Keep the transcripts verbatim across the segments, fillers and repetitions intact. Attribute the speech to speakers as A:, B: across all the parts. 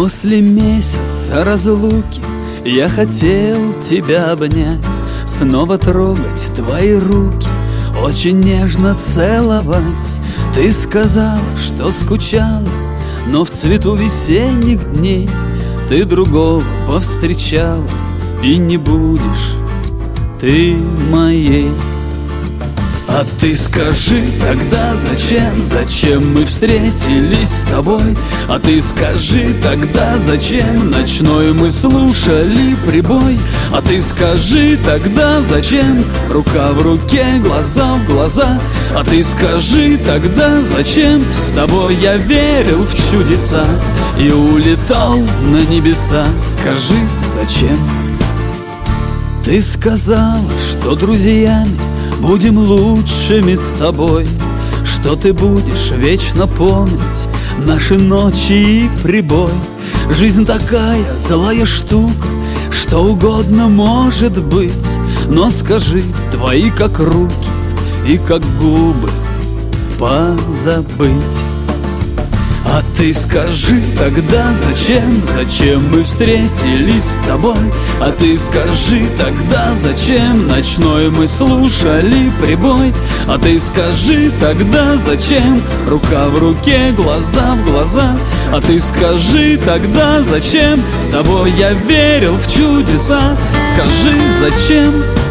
A: После месяца разлуки я хотел тебя обнять, снова трогать твои руки, очень нежно целовать. Ты сказала, что скучала, но в цвету весенних дней ты другого повстречала, и не будешь ты моей. А ты скажи тогда, зачем, зачем мы встретились с тобой? А ты скажи тогда, зачем ночной мы слушали прибой? А ты скажи тогда, зачем рука в руке, глаза в глаза? А ты скажи тогда, зачем с тобой я верил в чудеса и улетал на небеса? Скажи, зачем? Ты сказала, что друзьями будем лучшими с тобой, что ты будешь вечно помнить наши ночи и прибой. Жизнь такая злая штука, что угодно может быть, но скажи, твои как руки и как губы позабыть. А ты скажи тогда, зачем, зачем мы встретились с тобой? А ты скажи тогда, зачем ночной мы слушали прибой? А ты скажи тогда, зачем рука в руке, глаза в глаза? А ты скажи тогда, зачем с тобой я верил в чудеса? Скажи, зачем?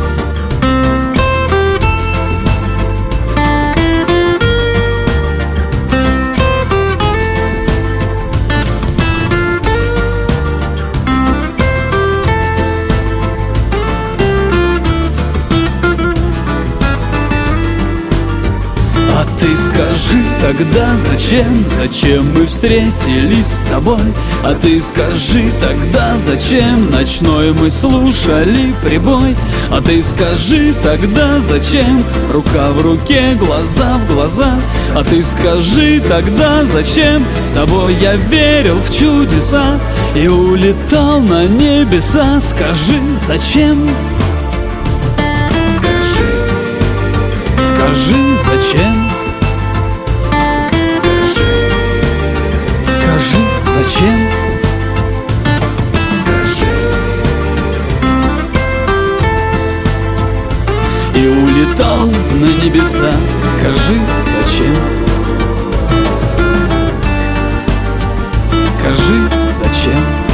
A: Ты скажи тогда, зачем, зачем мы встретились с тобой? А ты скажи тогда, зачем ночной мы слушали прибой? А ты скажи тогда, зачем рука в руке, глаза в глаза? А ты скажи тогда, зачем с тобой я верил в чудеса и улетал на небеса? Скажи, зачем? Скажи, скажи, зачем? Скажи, зачем? Скажи. И улетал на небеса. Скажи, зачем? Скажи, зачем?